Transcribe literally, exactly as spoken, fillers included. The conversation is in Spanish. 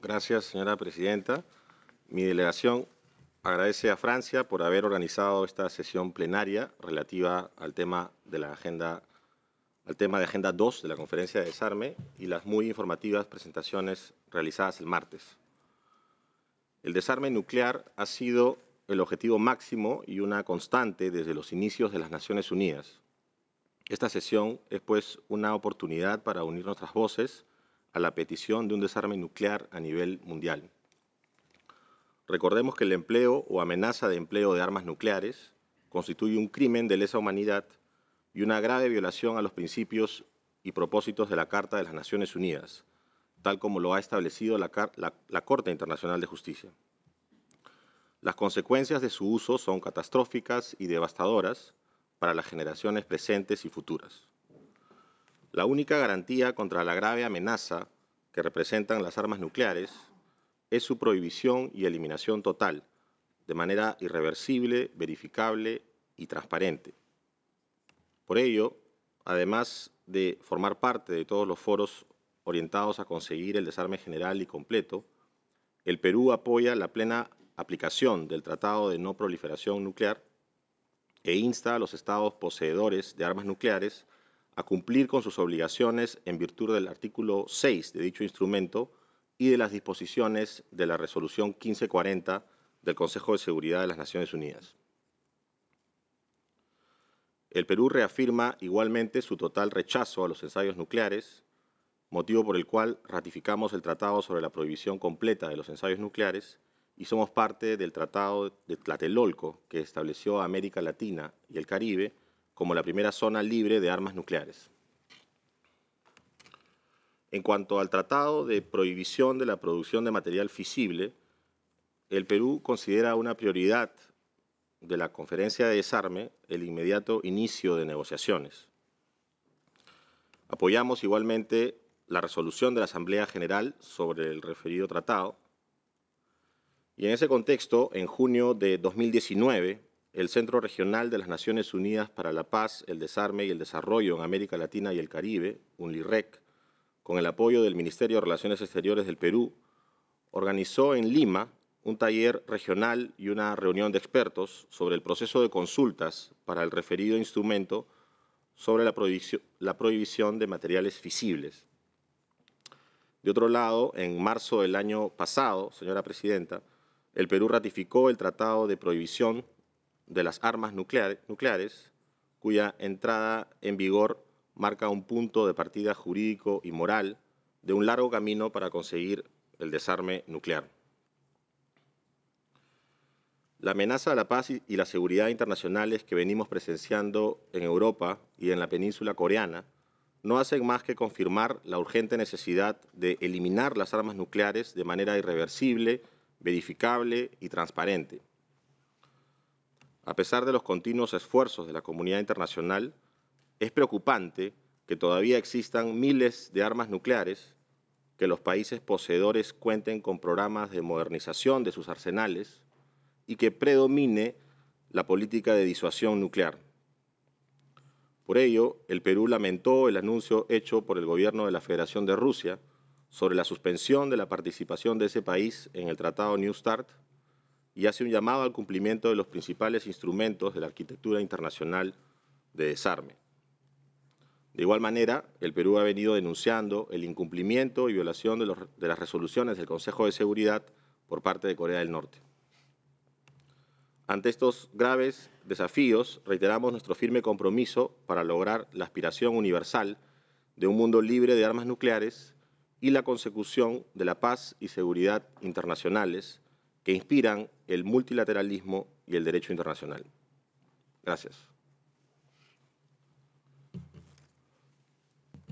Gracias, señora presidenta. Mi delegación agradece a Francia por haber organizado esta sesión plenaria relativa al tema de la agenda, al tema de Agenda dos de la Conferencia de Desarme y las muy informativas presentaciones realizadas el martes. El desarme nuclear ha sido el objetivo máximo y una constante desde los inicios de las Naciones Unidas. Esta sesión es, pues, una oportunidad para unir nuestras voces a la petición de un desarme nuclear a nivel mundial. Recordemos que el empleo o amenaza de empleo de armas nucleares constituye un crimen de lesa humanidad y una grave violación a los principios y propósitos de la Carta de las Naciones Unidas, tal como lo ha establecido la, la, la Corte Internacional de Justicia. Las consecuencias de su uso son catastróficas y devastadoras para las generaciones presentes y futuras. La única garantía contra la grave amenaza que representan las armas nucleares es su prohibición y eliminación total, de manera irreversible, verificable y transparente. Por ello, además de formar parte de todos los foros orientados a conseguir el desarme general y completo, el Perú apoya la plena aplicación del Tratado de No Proliferación Nuclear e insta a los estados poseedores de armas nucleares a cumplir con sus obligaciones en virtud del artículo seis de dicho instrumento y de las disposiciones de la Resolución quince cuarenta del Consejo de Seguridad de las Naciones Unidas. El Perú reafirma igualmente su total rechazo a los ensayos nucleares, motivo por el cual ratificamos el Tratado sobre la Prohibición Completa de los Ensayos Nucleares y somos parte del Tratado de Tlatelolco, que estableció a América Latina y el Caribe como la primera zona libre de armas nucleares. En cuanto al Tratado de Prohibición de la Producción de Material Fisible, el Perú considera una prioridad de la Conferencia de Desarme el inmediato inicio de negociaciones. Apoyamos igualmente la resolución de la Asamblea General sobre el referido tratado. Y en ese contexto, en junio de dos mil diecinueve, el Centro Regional de las Naciones Unidas para la Paz, el Desarme y el Desarrollo en América Latina y el Caribe, UNLIREC, con el apoyo del Ministerio de Relaciones Exteriores del Perú, organizó en Lima un taller regional y una reunión de expertos sobre el proceso de consultas para el referido instrumento sobre la prohibición, la prohibición de materiales fisibles. De otro lado, en marzo del año pasado, señora presidenta, el Perú ratificó el Tratado de Prohibición de las Armas Nucleares, cuya entrada en vigor marca un punto de partida jurídico y moral de un largo camino para conseguir el desarme nuclear. La amenaza a la paz y la seguridad internacionales que venimos presenciando en Europa y en la península coreana no hacen más que confirmar la urgente necesidad de eliminar las armas nucleares de manera irreversible, verificable y transparente. A pesar de los continuos esfuerzos de la comunidad internacional, es preocupante que todavía existan miles de armas nucleares, que los países poseedores cuenten con programas de modernización de sus arsenales y que predomine la política de disuasión nuclear. Por ello, el Perú lamentó el anuncio hecho por el gobierno de la Federación de Rusia sobre la suspensión de la participación de ese país en el Tratado New START y hace un llamado al cumplimiento de los principales instrumentos de la arquitectura internacional de desarme. De igual manera, el Perú ha venido denunciando el incumplimiento y violación de, los, de las resoluciones del Consejo de Seguridad por parte de Corea del Norte. Ante estos graves desafíos, reiteramos nuestro firme compromiso para lograr la aspiración universal de un mundo libre de armas nucleares y la consecución de la paz y seguridad internacionales que inspiran el multilateralismo y el derecho internacional. Gracias.